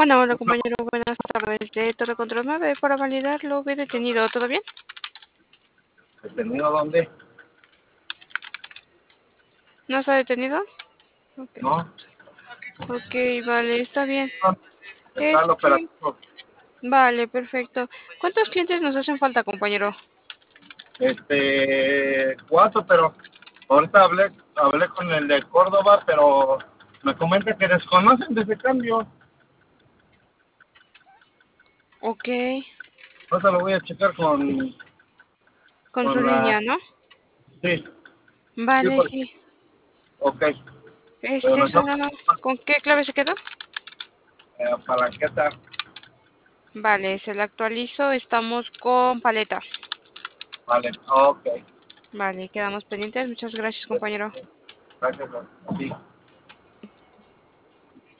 Bueno, hola compañero, buenas tardes. De Torre Control 9 para validar lo ve detenido. ¿Todo bien? ¿Detenido dónde? ¿No está detenido? Ok, ¿No? okay, vale, está bien. Está el operativo. Vale, perfecto. ¿Cuántos clientes nos hacen falta, compañero? 4, pero ahorita hablé con el de Córdoba, pero me comenta que desconocen de ese cambio. Ok, Ahorita lo voy a checar con, con su con línea, la... ¿no? Sí, sí, Vale, porque... sí. Ok, pero me está... ¿Con qué clave se quedó? Palanqueta. Vale, se la actualizo. Estamos con paleta. Vale, ok. Vale, quedamos pendientes. Muchas gracias, compañero. Gracias a ti.